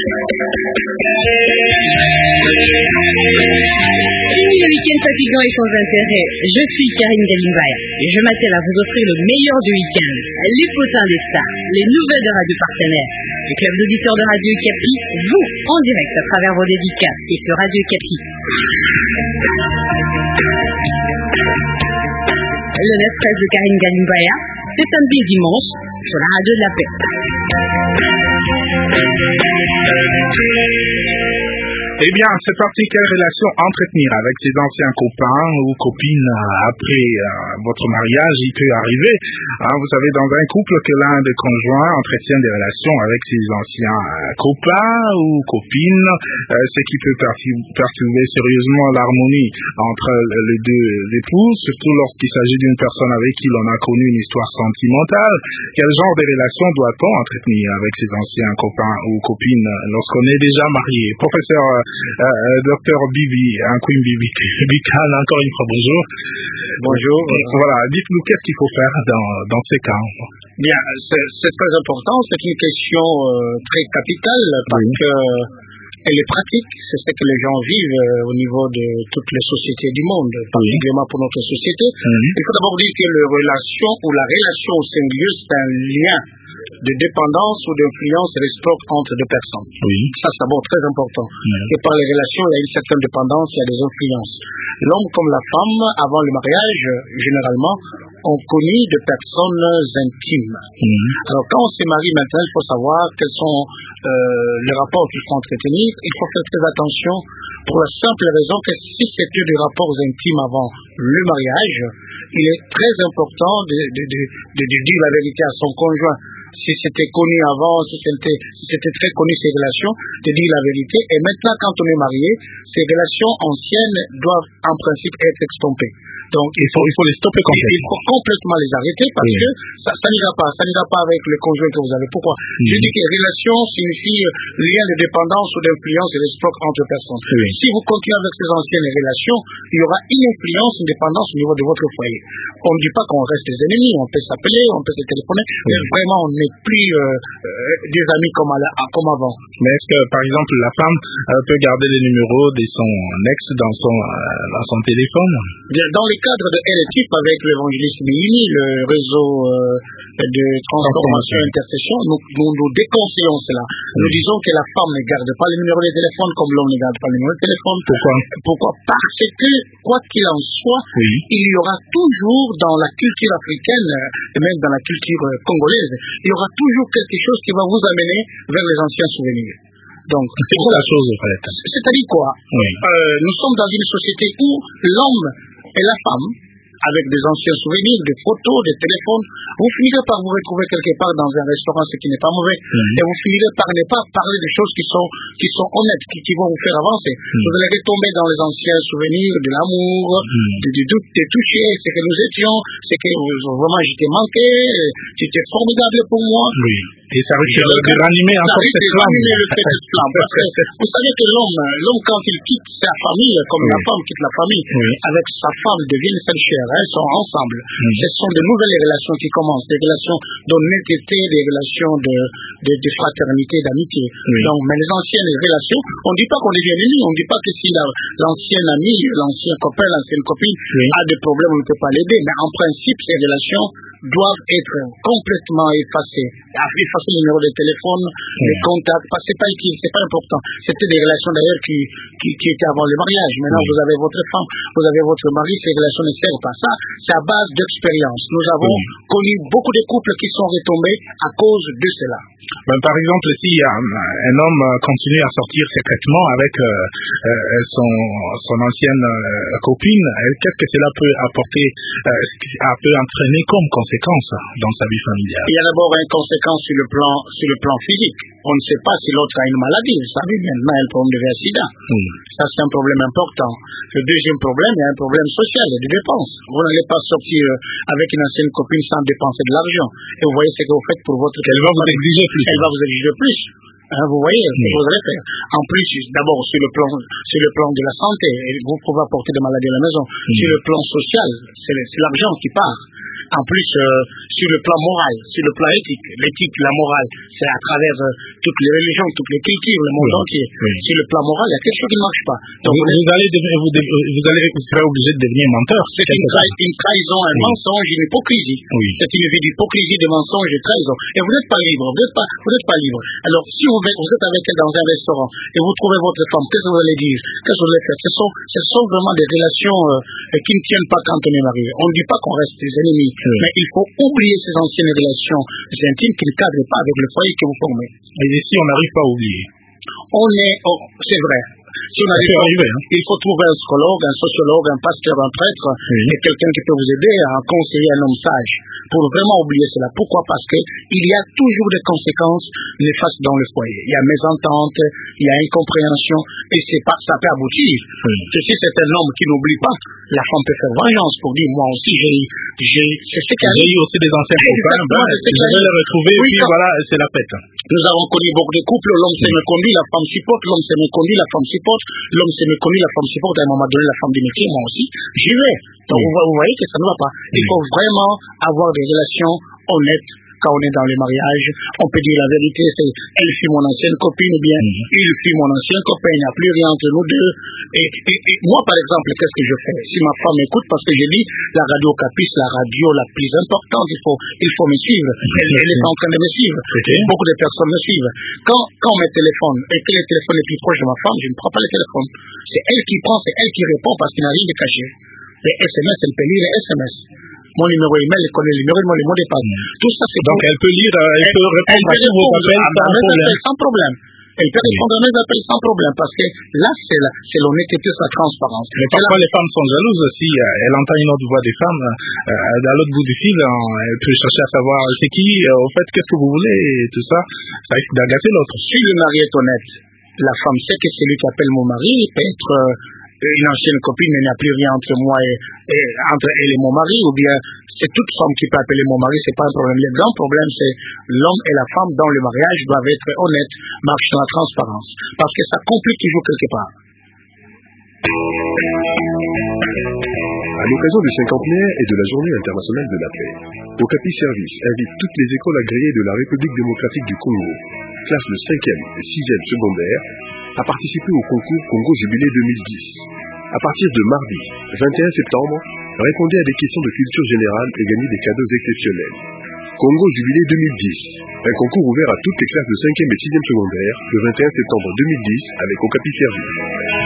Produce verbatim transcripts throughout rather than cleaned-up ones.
Fini le week-end fatigant et sans intérêt. Je suis Karine Galimbaya et je m'attelle à vous offrir le meilleur du week-end. Les potins des stars, les nouvelles de radio partenaires, le club d'auditeurs de Radio Capi, vous en direct à travers vos dédicaces et sur Radio Capi. Le neuf treize de Karine Galimbaya, c'est samedi et dimanche sur la radio de la paix. Eh bien, c'est parti. Quelle relation entretenir avec ses anciens copains ou copines après euh, votre mariage? Il peut arriver, hein, vous savez, dans un couple que l'un des conjoints entretient des relations avec ses anciens euh, copains ou copines, euh, ce qui peut perturber sérieusement l'harmonie entre les deux époux, surtout lorsqu'il s'agit d'une personne avec qui l'on a connu une histoire sentimentale. Quel genre de relation doit-on entretenir avec ses anciens copains ou copines lorsqu'on est déjà marié? Professeur Euh, euh, docteur Bibi, un Queen Bibi, Bican, encore une fois, bonjour. Bonjour. Voilà, dites-nous qu'est-ce qu'il faut faire dans, dans ces cas. Bien, c'est, c'est très important, c'est une question euh, très capitale parce oui. que elle est pratique, c'est ce que les gens vivent euh, au niveau de toutes les sociétés du monde, particulièrement pour notre société. Mm-hmm. Il faut d'abord dire que la relation ou la relation au singulier, c'est un lien de dépendance ou d'influence réciproque entre deux personnes. Oui. Ça, c'est d'abord très important. Mm-hmm. Et par les relations, il y a une certaine dépendance, il y a des influences. L'homme comme la femme, avant le mariage, généralement, ont connu de personnes intimes. Mm-hmm. Alors, quand on se marie maintenant, il faut savoir quels sont euh, les rapports qu'il faut entretenir. Il faut faire très attention pour la simple raison que si c'était des rapports intimes avant le mariage, il est très important de, de, de, de, de dire la vérité à son conjoint. Si c'était connu avant, si c'était, si c'était très connu ces relations, de dire la vérité. Et maintenant, quand on est marié, ces relations anciennes doivent en principe être extompées. Donc, il faut, il faut les stopper complètement. Il faut complètement les arrêter parce oui. que ça, ça n'ira pas. Ça n'ira pas avec le conjoint que vous avez. Pourquoi? Mm-hmm. Je dis que relation signifie lien de dépendance ou d'influence et réciproque entre personnes. Oui. Si vous continuez avec ces anciennes relations, il y aura une influence, une dépendance au niveau de votre foyer. On ne dit pas qu'on reste des ennemis. On peut s'appeler, on peut se téléphoner. Oui. Mais vraiment, on n'est plus euh, euh, des amis comme, à la, comme avant. Mais est-ce que, par exemple, la femme euh, peut garder les numéros de son ex dans son, euh, dans son téléphone? Bien, dans le cadre de L T I P avec l'évangéliste Mini, le réseau euh, de transformation et intercession, nous, nous, nous déconseillons cela. Oui. Nous disons que la femme ne garde pas le numéro de téléphone comme l'homme ne garde pas le numéro de téléphone. Pourquoi? Pourquoi? Parce que, quoi qu'il en soit, oui. il y aura toujours dans la culture africaine, et même dans la culture congolaise, il y aura toujours quelque chose qui va vous amener vers les anciens souvenirs. Donc, c'est quoi la chose, en fait? C'est-à-dire quoi? Oui. euh, Nous sommes dans une société où l'homme et la femme, avec des anciens souvenirs, des photos, des téléphones, vous finirez par vous retrouver quelque part dans un restaurant, ce qui n'est pas mauvais, mmh. et vous finirez par ne pas parler de choses qui sont, qui sont honnêtes, qui, qui vont vous faire avancer. Mmh. Vous allez retomber dans les anciens souvenirs de l'amour, mmh. de, de, de, de toucher, ce que nous étions, ce que vraiment je t'ai manqué, tu étais formidable pour moi. Oui. Et ça risque de ranimer encore cette flamme. Vous savez que l'homme, l'homme quand il quitte sa famille, comme oui. la femme quitte la famille, oui. avec sa femme deviennent seule chair, elles sont ensemble. Mm. Ce sont de nouvelles relations qui commencent, des relations d'honnêteté, des relations de, de, de fraternité, d'amitié. Oui. Donc, mais les anciennes relations, on ne dit pas qu'on devient unis, on ne dit pas que si la, l'ancien ami, l'ancien copain, l'ancienne copine oui. a des problèmes, on ne peut pas l'aider. Mais en principe, ces relations doivent être complètement effacées. Effacer le numéro de téléphone, mmh. les contacts, parce que c'est pas utile, c'est pas important. C'était des relations d'ailleurs qui, qui, qui étaient avant le mariage. Maintenant, mmh. vous avez votre femme, vous avez votre mari, ces relations ne servent pas. Ça, c'est à base d'expérience. Nous avons mmh. connu beaucoup de couples qui sont retombés à cause de cela. Ben, par exemple, si un, un homme continue à sortir secrètement avec euh, euh, son, son ancienne euh, copine, qu'est-ce que cela peut apporter, euh, peut entraîner comme conséquence dans sa vie familiale? Il y a d'abord une conséquence sur le plan, sur le plan physique. On ne sait pas si l'autre a une maladie. Vous savez, maintenant, il y a le problème de V I H sida. Mm. Ça, c'est un problème important. Le deuxième problème, il y a un problème social et de dépenses. Vous n'allez pas sortir avec une ancienne copine sans dépenser de l'argent. Et vous voyez ce que vous faites pour votre... Elle va vous exiger plus. Elle va vous exiger plus. Hein, vous voyez ce que vous allez faire. En plus, d'abord, sur le plan, sur le plan de la santé, vous pouvez apporter des maladies à la maison. Mm. Sur le plan social, c'est, c'est l'argent qui part. En plus, euh, sur le plan moral, sur le plan éthique, l'éthique, la morale, c'est à travers, euh, toutes les religions, toutes les cultures, le monde oui. entier. Oui. Sur le plan moral, il y a quelque chose qui ne marche pas. Donc, vous, vous, allez devenir, vous, vous, allez, vous serez obligé de devenir menteur. C'est une, tra une trahison, un oui. mensonge, une hypocrisie. Oui. C'est une vie d'hypocrisie, de mensonge et de trahison. Et vous n'êtes pas libre, vous n'êtes pas, vous n'êtes pas libre. Alors, si vous, vous êtes avec elle dans un restaurant et vous trouvez votre femme, qu'est-ce que vous allez dire? Qu'est-ce que vous allez faire? Ce sont, ce sont vraiment des relations euh, qui ne tiennent pas quand on est marié. On ne dit pas qu'on reste des ennemis, oui. mais il faut oublier ces anciennes relations intimes qui ne cadrent pas avec le foyer que vous formez. Mais ici, on n'arrive pas à oublier. On est, oh, c'est vrai. Si on arrive pas, arriver, hein. Il faut trouver un psychologue, un sociologue, un pasteur, un prêtre, oui. et quelqu'un qui peut vous aider à conseiller un homme sage pour vraiment oublier cela. Pourquoi? Parce que il y a toujours des conséquences néfastes dans le foyer. Il y a mésentente, il y a incompréhension, et c'est pas, ça peut aboutir. Oui. Que si c'est un homme qui n'oublie pas, la femme peut faire vengeance pour dire, moi aussi j'ai eu, j'ai eu aussi des anciens copains, ben, je vais les retrouver, oui, et puis voilà, c'est la fête. Nous avons connu beaucoup de couples, l'homme s'est méconduit, la femme supporte, l'homme s'est méconduit, la femme supporte, l'homme s'est méconduit, la femme supporte, à un moment donné, la femme dit, mais qui, moi aussi, j'y vais. Donc, oui. vous, vous voyez que ça ne va pas. Il oui. faut vraiment avoir des relations honnêtes. Quand on est dans le mariage, on peut dire la vérité, c'est elle fut mon ancienne copine, ou bien mm-hmm. il fut mon ancien copain, il n'y a plus rien entre nous deux. Et, et, et moi, par exemple, qu'est-ce que je fais? Si ma femme écoute, parce que j'ai dit, la radio Capice, la radio la plus importante, il faut, il faut me suivre. Elle, elle est en train de me suivre. Okay. Beaucoup de personnes me suivent. Quand, quand on me téléphone, et que le téléphone est plus proche de ma femme, je ne prends pas le téléphone. C'est elle qui prend, c'est elle qui répond, parce qu'il n'y a rien de caché. Les S M S, elle peut lire les S M S. Mon numéro email, elle connaît le numéro de mon mot de passe. Mmh. Tout ça, c'est donc elle peut lire, elle, elle peut répondre elle à tous vos appels sans problème. sans problème. Elle peut répondre à mes appels sans problème, parce que là, c'est l'honnêteté, la transparence. Mais parfois, les femmes sont jalouses aussi. Elle entend une autre voix des femmes, euh, à l'autre bout du fil, elle peut chercher à savoir c'est qui, au fait, qu'est-ce que vous voulez, et tout ça. Ça risque d'agacer l'autre. Si le mari est honnête, la femme sait que celui qui appelle mon mari peut être euh, une ancienne copine, mais il n'y a plus rien entre moi et, et entre elle et mon mari, ou bien c'est toute femme qui peut appeler mon mari, c'est pas un problème. Le grand problème, c'est l'homme et la femme dans le mariage doivent être honnêtes, marchent dans la transparence, parce que ça complique toujours quelque part. À l'occasion du cinquantenaire et de la Journée internationale de la paix, Okapi Service invite toutes les écoles agréées de la République démocratique du Congo, classe de cinquième et sixième secondaire, à participer au concours Congo Jubilé deux mille dix. À partir de mardi, vingt et un septembre, répondez à des questions de culture générale et gagnez des cadeaux exceptionnels. Congo Jubilé deux mille dix, un concours ouvert à toutes les classes de cinquième et sixième secondaire le vingt et un septembre deux mille dix avec Okapi Service.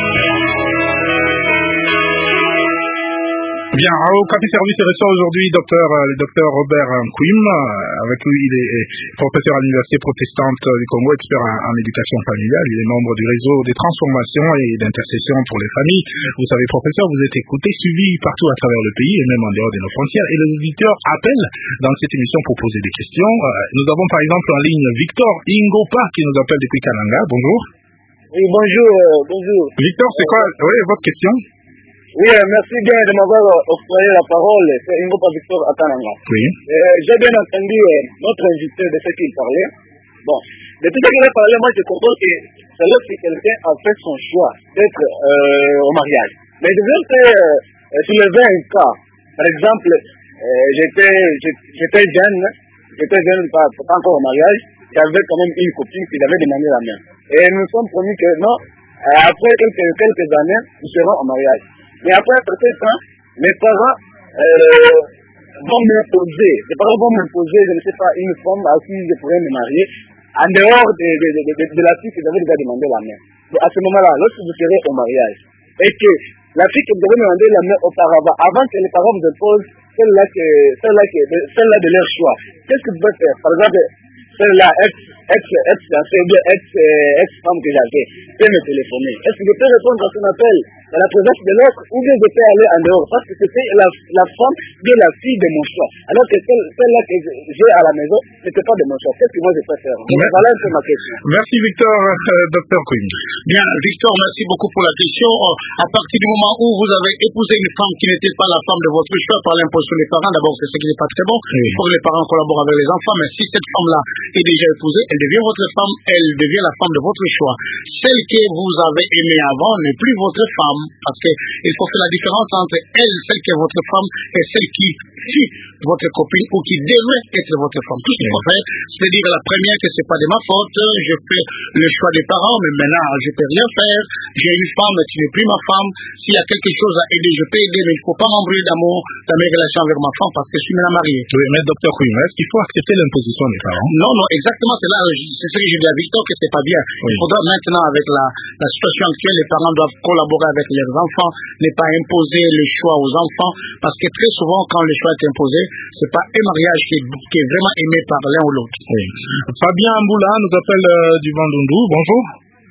Bien, au Okapi Service reçoit aujourd'hui docteur, le docteur Robert Nkwim. Avec lui, il est professeur à l'Université protestante du Congo, expert en, en éducation familiale. Il est membre du réseau des transformations et d'intercession pour les familles. Vous savez, professeur, vous êtes écouté, suivi partout à travers le pays et même en dehors de nos frontières. Et les auditeurs appellent dans cette émission pour poser des questions. Nous avons par exemple en ligne Victor Ingopa qui nous appelle depuis Kananga. Bonjour. Oui, bonjour. Euh, bonjour. Victor, c'est quoi oui, votre question? Oui, merci bien de m'avoir octroyé la parole. C'est Ingopa Victor Atananga. Oui. Euh, J'ai bien entendu euh, notre invité de ce qu'il parlait. Bon, de tout ce qu'il a parlé, moi je comprends que c'est lorsque quelqu'un a fait son choix d'être euh, au mariage. Mais je veux euh, soulever un cas. Par exemple, euh, j'étais jeune, j'étais jeune, pas, pas encore au mariage. J'avais quand même une copine qui avait demandé la main. Et nous nous sommes promis que non, euh, après quelques, quelques années, nous serons au mariage. Mais après un certain temps, mes parents euh, vont m'imposer, mes parents vont m'imposer, je ne sais pas, une femme à qui je pourrais me marier, en dehors de, de, de, de, de la fille que j'avais déjà demandé la main. Donc à ce moment-là, lorsque vous serez au mariage, et que la fille que vous devez demander la main auparavant, avant que les parents vous imposent celle-là que, celle-là que, celle-là de leur choix, qu'est-ce que vous pouvez faire? Par exemple, celle-là, ex, ex, ex, ex, ex femme que j'avais, peut me téléphoner. Est-ce que je peux répondre à son appel dans la présence de l'autre, ou bien je peux aller en dehors, parce que c'était la, la femme de la fille de mon choix. Alors que celle, celle-là que j'ai à la maison, c'était pas de mon choix. Qu'est-ce que moi je peux faire? Donc, voilà un peu ma question. Merci Victor, euh, docteur Queen. Bien, Victor, merci beaucoup pour la question. À partir du moment où vous avez épousé une femme qui n'était pas la femme de votre choix par l'imposition des parents, d'abord c'est ce qui n'est pas très bon. Oui. Il faut que les parents collaborent avec les enfants, mais si cette femme-là est déjà épousée, elle devient votre femme, elle devient la femme de votre choix. Celle que vous avez aimée avant n'est plus votre femme, parce qu'il faut faire la différence entre elle, celle qui est votre femme, et celle qui fut votre copine ou qui devrait être votre femme. Tout ce qu'il faut faire, c'est dire à la première que c'est pas de ma faute, je fais le choix des parents, mais maintenant je peux rien faire, j'ai une femme, mais tu n'es plus ma femme, s'il y a quelque chose à aider, je peux aider, mais il ne faut pas m'embrouiller d'amour dans mes relations avec ma femme, parce que je suis maintenant marié. Oui, mais docteur Queen, est-ce qu'il faut accepter l'imposition des parents? Non, non, exactement, c'est là, c'est ce que je dis à Victor, que c'est pas bien. Oui. Il faudra maintenant, avec la, la situation actuelle, les parents doivent collaborer avec leurs enfants, ne pas imposer le choix aux enfants, parce que très souvent, quand le choix est imposé, c'est pas un mariage qui est, qui est vraiment aimé par l'un ou l'autre. Oui. Fabien Mboula nous appelle euh, du Bandundu. Bonjour.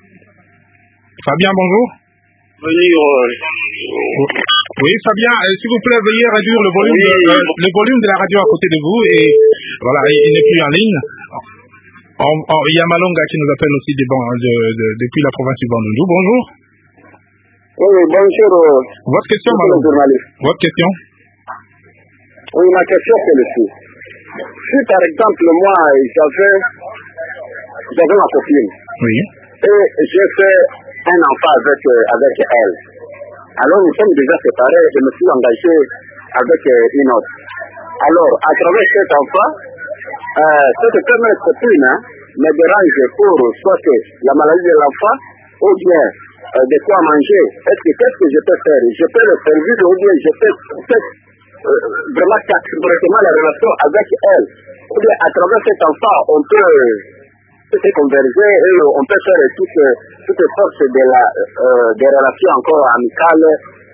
Fabien, bonjour. Venir. Euh... Oui, Fabien, euh, s'il vous plaît, veuillez réduire le volume, oui. de, euh, le volume de la radio à côté de vous et voilà, il, il n'est plus en ligne. On, on, il y a Malonga qui nous appelle aussi des, bon, de, de, depuis la province du Bandundu. Bonjour. Oui, bonjour. Votre question, Malonga. Votre question. Oui, ma question c'est le suivant. Si par exemple, moi, j'avais, j'avais ma copine. Oui. Et j'ai fait un enfant avec, avec elle. Alors nous sommes déjà séparés, je me suis engagé avec une autre. Alors, à travers cet enfant, euh, cette première copine hein, me dérange pour soit la maladie de l'enfant ou bien euh, de quoi manger. Est-ce que qu'est-ce que je peux faire? Je peux le servir ou bien je peux peut-être euh, vraiment casser directement la relation avec elle. Ou bien à travers cet enfant, on peut se converger et on peut faire toutes toute force de la, euh, des relations encore amicales.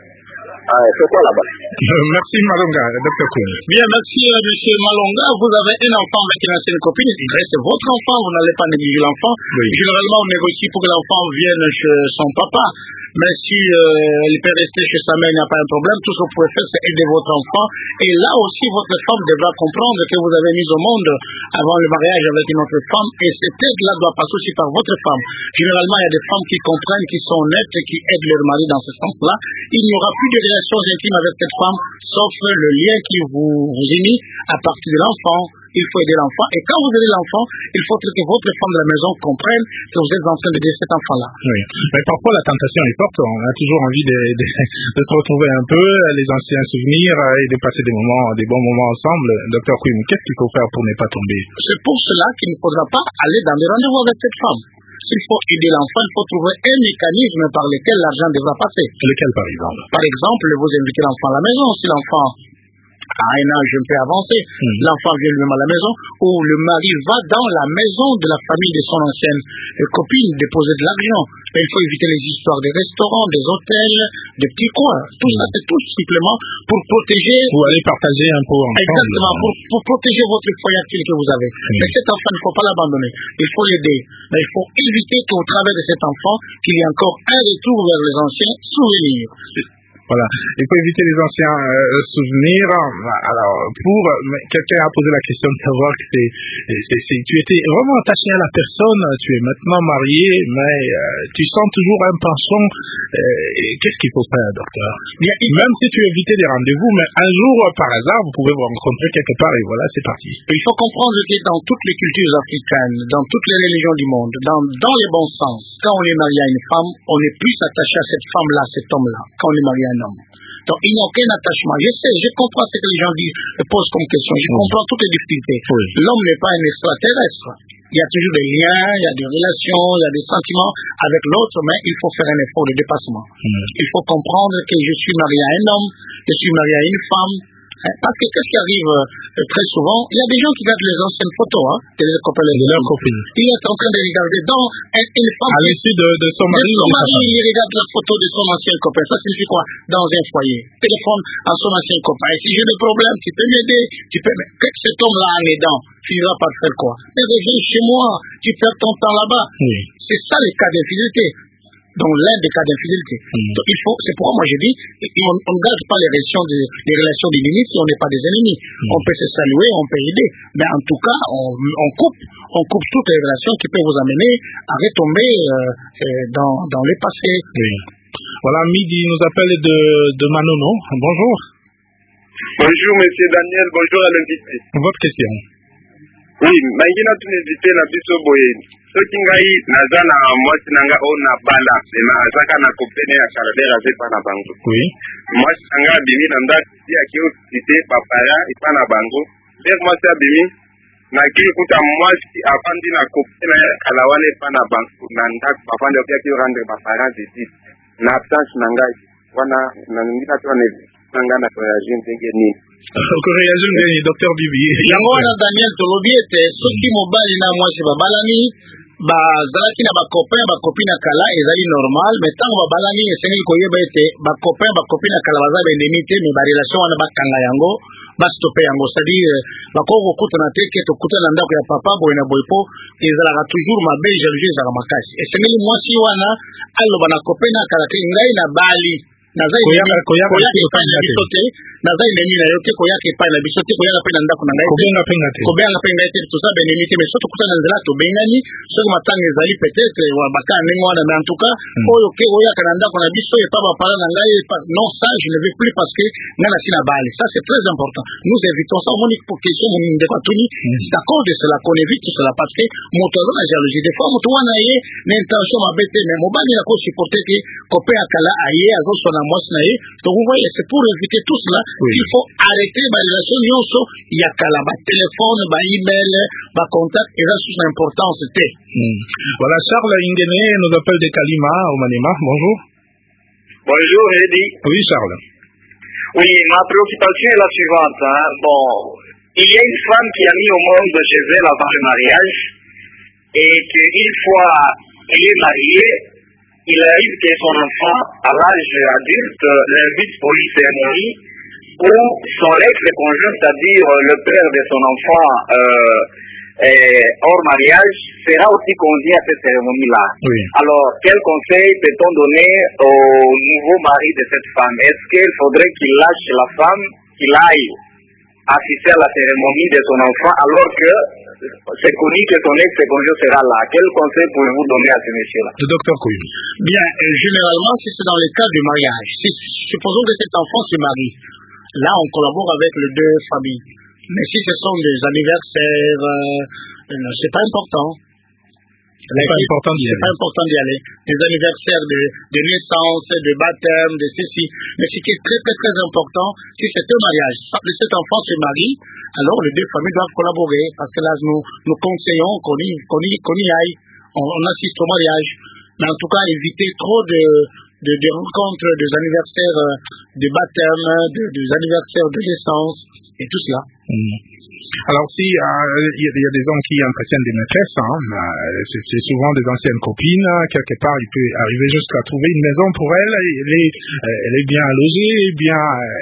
Euh, c'est quoi là-bas? Merci Malonga, docteur Koun. Bien, merci euh, monsieur Malonga. Vous avez un enfant avec une ancienne copine, c'est votre enfant, vous n'allez pas négliger l'enfant. Oui. Généralement, on négocie pour que l'enfant vienne chez son papa. Mais si euh, il peut rester chez sa mère, il n'y a pas un problème. Tout ce que vous pouvez faire, c'est aider votre enfant. Et là aussi, votre femme devra comprendre que vous avez mis au monde avant le mariage avec une autre femme. Et cette aide-là doit passer aussi par votre femme. Généralement, il y a des femmes qui comprennent, qui sont honnêtes, qui aident leur mari dans ce sens-là. Il n'y aura plus de relations intimes avec cette femme, sauf le lien qui vous, vous unit à partir de l'enfant. Il faut aider l'enfant. Et quand vous aidez l'enfant, il faut que votre femme de la maison comprenne que vous êtes en train d'aider cet enfant-là. Oui. Mais parfois, la tentation est forte. On a toujours envie de, de, de se retrouver un peu, les anciens souvenirs et de passer des moments, des bons moments ensemble. Docteur Queen, qu'est-ce qu'il faut faire pour ne pas tomber? C'est pour cela qu'il ne faudra pas aller dans des rendez-vous avec cette femme. S'il faut aider l'enfant, il faut trouver un mécanisme par lequel l'argent devra passer. Lequel, par exemple? Par exemple, vous invitez l'enfant à la maison. Si l'enfant à un âge un peu avancé, mmh. l'enfant vient lui-même à la maison, ou le mari va dans la maison de la famille de son ancienne copine déposer de l'argent. Mais il faut éviter les histoires des restaurants, des hôtels, des petits coins. Tout mmh. ça, c'est tout simplement pour protéger... Ou aller partager un peu ensemble. Exactement, pour, pour protéger votre foyer que vous avez. Mmh. Mais cet enfant, il ne faut pas l'abandonner. Il faut l'aider. Mais il faut éviter qu'au travers de cet enfant, qu'il y ait encore un retour vers les anciens souvenirs. Voilà. Il faut éviter les anciens euh, souvenirs. Alors, pour quelqu'un a posé la question de savoir que c'est, c'est, c'est, tu étais vraiment attaché à la personne, tu es maintenant marié, mais euh, tu sens toujours un penchant. Euh, qu'est-ce qu'il faut faire, docteur? Bien, même si tu évitais des rendez-vous, mais un jour, par hasard, vous pouvez vous rencontrer quelque part et voilà, c'est parti. Il faut comprendre que dans toutes les cultures africaines, dans toutes les religions du monde, dans, dans les bons sens, quand on est marié à une femme, on est plus attaché à cette femme-là, à cet homme-là, quand on est marié à un homme. Donc, il n'y a aucun attachement. Je sais, je comprends ce que les gens disent, posent comme question. Je oui. comprends toutes les difficultés. Oui. L'homme n'est pas un extraterrestre. Il y a toujours des liens, il y a des relations, il y a des sentiments avec l'autre, mais il faut faire un effort de dépassement. Mm. Il faut comprendre que je suis marié à un homme, je suis marié à une femme. Parce que qu'est-ce qui arrive euh, très souvent, il y a des gens qui gardent les anciennes photos, hein, de leurs copains, de leurs copines. Il est en train de regarder dans une, une femme. À l'issue de, de son mari. De son mari, il regarde la photo de son ancien copain. Ça signifie quoi? Dans un foyer. Téléphone à son ancien copain. Et si j'ai des problèmes, tu peux m'aider. Tu peux. Que cet homme-là en aidant finira par faire quoi? Mais reviens chez moi. Tu perds ton temps là-bas. Oui. C'est ça le cas d'infidélité. Donc l'un des cas d'infidélité. Mmh. Donc, il faut, c'est pourquoi moi je dis, on ne garde pas les relations de, les relations des limites si on n'est pas des ennemis. Mmh. On peut se saluer, on peut aider, mais en tout cas, on, on coupe, on coupe toutes les relations qui peuvent vous amener à retomber euh, euh, dans, dans le passé. Oui. Voilà, Midi nous appelle de, de Manono. Bonjour. Bonjour Monsieur Daniel, bonjour à l'invité. Votre question. Oui, mangina tunezite na biso boye. Soki ngai naza na mwasi nanga o na bala, na azaka na kopene ya Calvaire azepa na bango. Oui. Mwasi nanga abimi na ndaki ya kio cité papaya ipa na bango. Der mwasi abimi na ki kuta mwasi afandi na kopene ya kalawane ipa na bango. Na ndaki afandi ya kio rendre papaya visite. Na absence nangai wana na ngina to ne nanga na réagir ndenge nini. Ko réagir ndenge docteur Bibi. Yango wana Daniel Tolobiete soki mobali na mwasi babalani bazalaki na bacopain bacopine ya kala ezali normal mais ntango babalani esengeli koyeba ete bacopain bacopine ya kala baza baennemi te mais barelation wana bakanga yango bastope yango c'est-à-dire bakoki kokutana te ke tokutana na ndako ya papa boye na boye po ezalaka toujours mabe jalousie ezalaka makasi esengeli mwasi wana aloba na copain ya kala te ngai na bali naza koyaka epai na biso te naza enemi na yo te koyaka epai na biso te koyaka mpe na ndako na ngai kobenga mpe ngai te toza benemi te mais so tokutana na nzela tobengani soki matanga ezali peut-être baka ndenge wana mais en tout cas oyo ke oyaka na ndako na biso epa bapara na ngai non ça je ne veux plus parce que ngai nasi na bali ça c'est très important nous évitons ça omoni pour question moni ndeko atuni c'est à cause de cela qu'on évite tout cela parce que moto aza na jalousie des fois moto wana ye na intention mabe te mais mobali akosupporte ke copain ya kala aye azosona mwasi na ye donc vous voyez c'est pour éviter tout cela oui. Il faut arrêter ba relation nyonso ya kala ba téléphone ba email ba contact et ça c'est l'importance te hmm. Voilà Charles Ingene nous appelle de Kalima au Maniema. Bonjour. Bonjour Eddy. Oui Charles. Oui, ma préoccupation est la suivante hein. Bon, il y a une femme qui a mis au monde chez elle avant le mariage et qu'une fois elle est mariée il arrive que son enfant, à l'âge adulte, l'invite pour une cérémonie où son ex-conjoint, c'est-à-dire le père de son enfant euh, est hors mariage, sera aussi conduit à cette cérémonie-là. Oui. Alors, quel conseil peut-on donner au nouveau mari de cette femme? Est-ce qu'il faudrait qu'il lâche la femme, qu'il aille assister à la cérémonie de son enfant alors que c'est connu que son ex-conjoint sera là? Quel conseil pouvez-vous donner à ce monsieur-là? Le docteur Kouy. Bien, euh, généralement, si c'est dans le cas du mariage, si, supposons que cet enfant se marie, là on collabore avec les deux familles. Mais si ce sont des anniversaires, euh, euh, c'est pas important. C'est pas important d'y aller. C'est pas important d'y aller. Des anniversaires de, de naissance, de baptême, de ceci. Mais ce qui est très très très important, si c'est un mariage, cet enfant se marie, alors les deux familles doivent collaborer parce que là nous nous conseillons qu'on y, qu'on y, qu'on y aille, on, on assiste au mariage. Mais en tout cas, éviter trop de, de, de rencontres, des anniversaires de baptême, de, des anniversaires de naissance et tout cela. Mmh. Alors si il euh, y, y a des hommes qui entretiennent des maîtresses, hein, euh, c'est souvent des anciennes copines, quelque part il peut arriver jusqu'à trouver une maison pour elle, elle est, elle est bien logée, bien,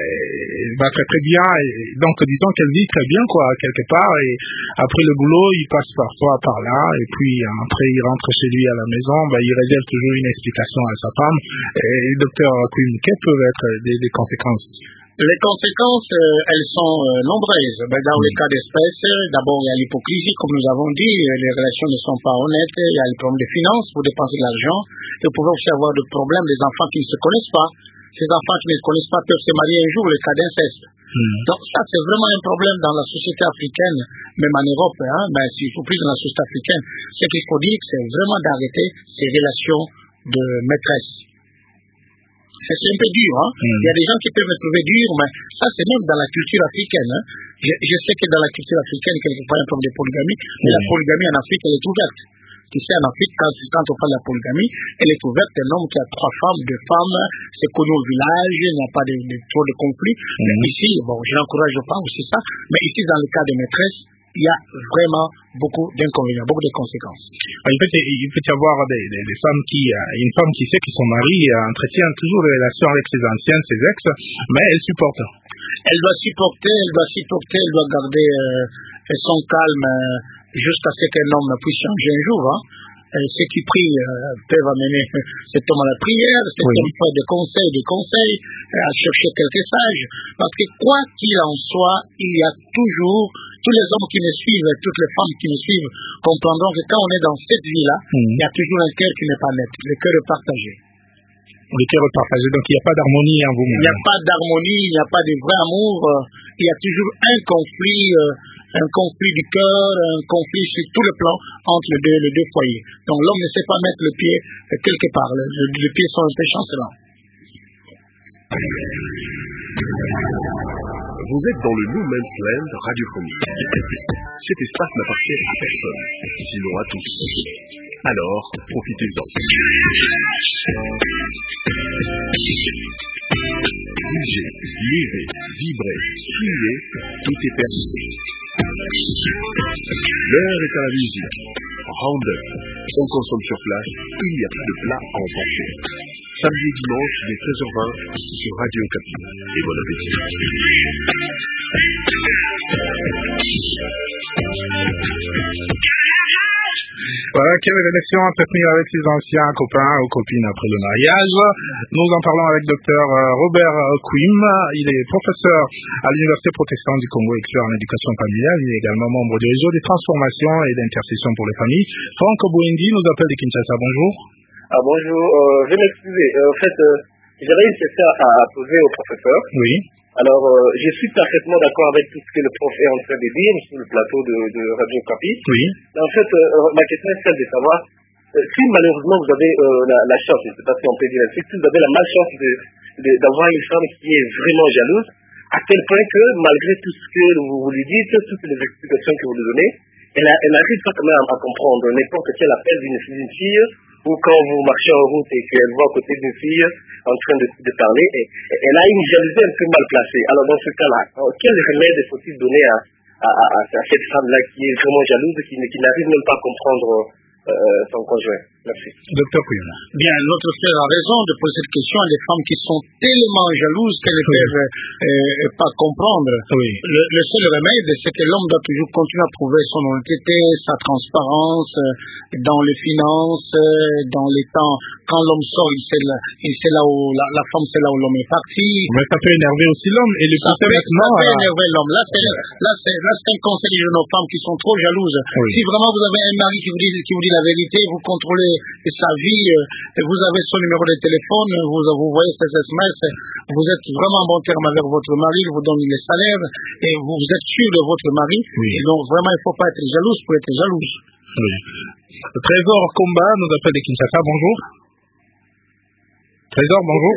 elle va très très bien, et donc disons qu'elle vit très bien quoi, quelque part, et après le boulot il passe parfois par là, et puis après il rentre chez lui à la maison, bah, il révèle toujours une explication à sa femme, et docteur Quinn, quelles peuvent être des, des conséquences? Les conséquences, euh, elles sont euh, nombreuses. Ben, dans oui. le cas d'espèce, d'abord il y a l'hypocrisie, comme nous avons dit, les relations ne sont pas honnêtes, il y a le problème de finances, vous dépensez de l'argent, et vous pouvez aussi avoir des problèmes des enfants qui ne se connaissent pas. Ces enfants qui ne se connaissent pas peuvent se marier un jour, le cas d'inceste. Mm. Donc ça, c'est vraiment un problème dans la société africaine, même en Europe, hein, ben, surtout plus dans la société africaine. Ce qu'il faut dire, c'est vraiment d'arrêter ces relations de maîtresse. C'est un peu dur, hein. Mm. Il y a des gens qui peuvent me trouver dur, mais ça c'est même dans la culture africaine, hein. Je, je sais que dans la culture africaine, quelque part, il y a un problème de polygamie, mais mm. la polygamie en Afrique, elle est ouverte. Tu sais, en Afrique, quand, quand on parle de la polygamie, elle est ouverte, un homme qui a trois femmes, deux femmes, c'est connu au village, il n'y a pas de, de, trop de conflits. Mm. Mais ici, bon, je n'encourage pas aussi ça, mais ici, dans le cas de maîtresse, il y a vraiment beaucoup d'inconvénients, beaucoup de conséquences. Il peut, il peut y avoir des, des, des femmes qui, euh, une femme qui sait que son mari euh, entretient toujours des relations avec ses anciens, ses ex, mais elle supporte. Elle doit supporter, elle doit supporter, elle doit garder euh, son calme euh, jusqu'à ce qu'un homme puisse changer un jour. Hein. Et ceux qui prient euh, peuvent amener cet homme à la prière, cet oui. homme fait des conseils, des conseils, à chercher quelques sages. Parce que quoi qu'il en soit, il y a toujours, tous les hommes qui me suivent, toutes les femmes qui me suivent, comprendront que quand on est dans cette vie-là, mmh. il y a toujours un cœur qui n'est pas net, le cœur est partagé. Le cœur est partagé, donc il n'y a pas d'harmonie en vous-même. Il n'y a pas d'harmonie, il n'y a pas de vrai amour, il y a toujours un conflit, euh, un conflit du cœur, un conflit sur tous les plans entre les deux, les deux foyers. Donc l'homme ne sait pas mettre le pied quelque part. Le, le, les pieds sont un peu chancelants. Vous êtes dans le No Man's Land radiophonique. Cet espace n'appartient à personne, sinon à tous. Alors, profitez-en. Bougez, levez, vibrez, suivez, tout est permis. L'heure est à la musique. Round-up. On consomme sur place, il n'y a pas de plat à emporter. Samedi et dimanche, dès treize heures vingt, sur Radio Okapi. Et bon appétit. Voilà, quelle relation entretenir avec ses anciens copains ou copines après le mariage. Nous en parlons avec docteur Robert Quim. Il est professeur à l'Université protestante du Congo, expert en éducation familiale. Il est également membre du réseau des transformations et d'intercession pour les familles. Franck Bouindi nous appelle de Kinshasa. Bonjour. Ah bonjour, euh, je vais m'excuser. Euh, en fait, euh, j'avais une question à, à poser au professeur. Oui. Alors, euh, je suis parfaitement d'accord avec tout ce que le prof est en train de dire sur le plateau de, de Radio Okapi. Oui. Mais en fait, euh, ma question est celle de savoir euh, si malheureusement vous avez euh, la, la chance, je ne sais pas si on peut dire ainsi, si vous avez la malchance de, de, d'avoir une femme qui est vraiment jalouse, à tel point que malgré tout ce que vous, vous lui dites, toutes les explications que vous lui donnez, elle n'arrive pas quand même à, à comprendre n'importe quel appel d'une, d'une fille, ou quand vous marchez en route et qu'elle voit à côté d'une fille en train de, de parler, et, et elle a une jalousie un peu mal placée. Alors dans ce cas-là, quel remède faut-il donner à, à, à, à cette femme-là qui est vraiment jalouse, qui, qui n'arrive même pas à comprendre euh, son conjoint? Merci. Docteur Quim. Bien, notre frère a raison de poser cette question à des femmes qui sont tellement jalouses qu'elles ne oui. peuvent euh, pas comprendre. Oui. Le, le seul remède, c'est que l'homme doit toujours continuer à prouver son honnêteté, sa transparence, euh, dans les finances, euh, dans les temps. Quand l'homme sort, il sait là, il sait là où la, la femme sait là où l'homme est parti. Mais ça peut énerver aussi l'homme et le ça peut, maintenant. Ça peut à... énerver l'homme. Là, c'est, là, c'est, là, c'est un conseil de nos femmes qui sont trop jalouses. Oui. Si vraiment vous avez un mari qui vous dit, qui vous dit la vérité, vous contrôlez sa vie, vous avez son numéro de téléphone, vous, vous voyez ses S M S, vous êtes vraiment en bon terme avec votre mari, il vous donne les salaires, et vous êtes sûr de votre mari, oui. Et donc vraiment il ne faut pas être jalouse pour être jalouse. Oui. Trésor Combat nous appelle de Kinshasa, bonjour. Trésor, bonjour.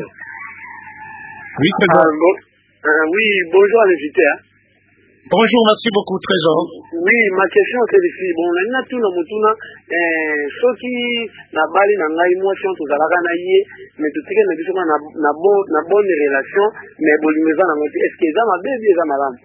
Oui, Trésor. Ah, bon, euh, oui, bonjour à l'invité. Hein. Bonjour, merci beaucoup, Trésor. Oui, ma question c'est ici. Bon, on a tout dans mon tournant. Ce qui n'a pas les émotions, tout ça, mais tout ce qui est na bonne relation, mais bon, est-ce que ça m'a bien dit ça, madame?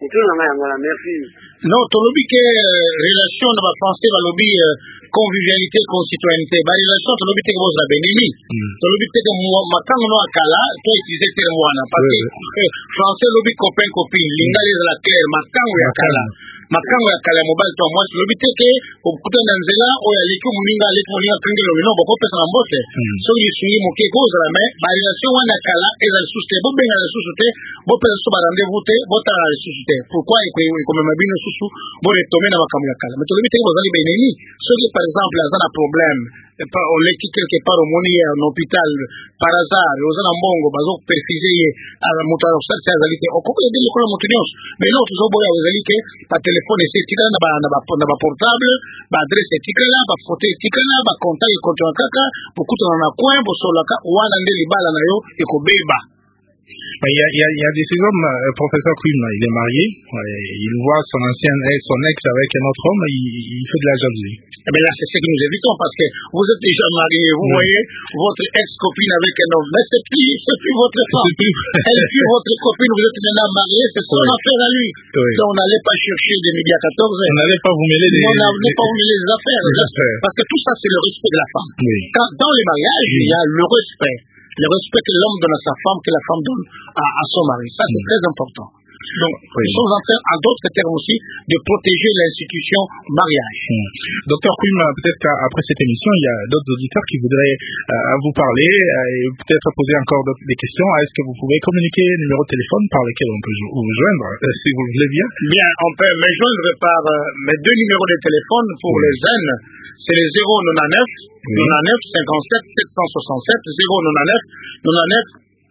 Merci. Non, ton lobby que relation ne va penser à lobby convivialité, concitoyenneté. Bah, relation, ton lobby que vous avez béni. Ton lobby que moi, ma tante non akala, toi utiliser tel moi na. Parce que français lobby copain copine, lingali de la claire, ma tante akala. Makango ya kala mobile to moi lobby que okuta na nzela oya liku muninga liku muninga kangelo no boko pesa na mbote. So yisui moke goza la mais ba relation wana kala eza susute bo benga la susute bo pesa so ba rendez-vous te bo ta la susute. Pourquoi iko iko mema bino susu bo retomber na makambo ya kala. Mais to lobby te bo zali beneni. So par exemple azana problème on l'équipe quelque part au moni à l'hôpital par hasard aux ambongo bazo perfiser à la moto ça zalite okoko de ko motinos mais non toujours boya zalite pa téléphone c'est tika na ba na ba portable ba adresse tika là ba photo tika là ba contact et compte kaka beaucoup na coin bo solaka wana ndeli bala na yo eko beba. Il y a, il y a, il y a des ces hommes, euh, professeur Quim, il est marié, ouais, il voit son ancien son ex avec un autre homme, il, il fait de la jalousie. Eh bien là, c'est ce que nous évitons parce que vous êtes déjà marié, vous mmh. voyez votre ex-copine avec un homme, mais c'est plus, c'est plus votre femme. Plus. Elle est plus votre copine, vous êtes maintenant marié, c'est son oui. affaire à lui. Oui. Donc on n'allait pas chercher des médias quatorze. On n'allait pas vous mêler des... On n'allait pas vous mêler des affaires. Des affaires. Parce que tout ça, c'est le respect de la femme. Oui. Quand, dans les mariages, oui. il y a le respect. Le respect que l'homme donne à sa femme, que la femme donne à, à son mari. Ça, c'est mmh. très important. Donc, oui. nous sommes en train, en d'autres termes aussi, de protéger l'institution mariage. Mmh. Docteur Quim, peut-être qu'après cette émission, il y a d'autres auditeurs qui voudraient euh, vous parler euh, et peut-être poser encore des questions. Est-ce que vous pouvez communiquer le numéro de téléphone par lequel on peut vous joindre, euh, si vous le voulez bien? Bien, on peut me joindre par euh, mes deux numéros de téléphone pour oui. les jeunes. C'est les zéro neuf neuf, oui. neuf cinquante-sept, sept cent soixante-sept, zéro neuf neuf, neuf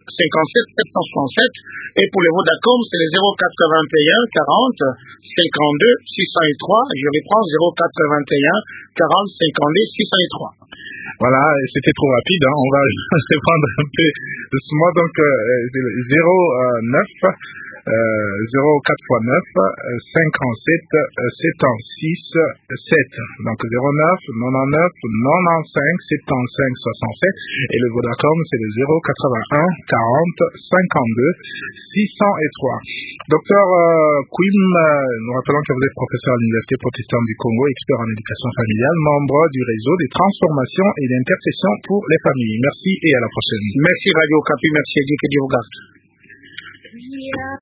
cinquante-sept sept cent soixante-sept. Et pour les Vodacom, c'est le zéro quatre-vingt-un quarante cinquante-deux six cent trois. Je reprends zéro quatre-vingt-un quarante cinquante-deux six cent trois. Voilà, c'était trop rapide, hein. On va répondre un peu doucement. Donc, euh, zéro neuf Euh, zéro quatre fois neuf, cinquante-sept, soixante-six, sept. Donc zéro neuf, quatre-vingt-neuf, quatre-vingt-quinze, soixante-quinze, soixante-sept. Et le Vodacom, c'est le zéro quatre-vingt-un quarante cinquante-deux six cent trois. Docteur euh, Quim, euh, nous rappelons que vous êtes professeur à l'Université protestante du Congo, expert en éducation familiale, membre du réseau des transformations et d'intercession pour les familles. Merci et à la prochaine. Merci Radio Capi, merci Dieu, que Dieu vous garde.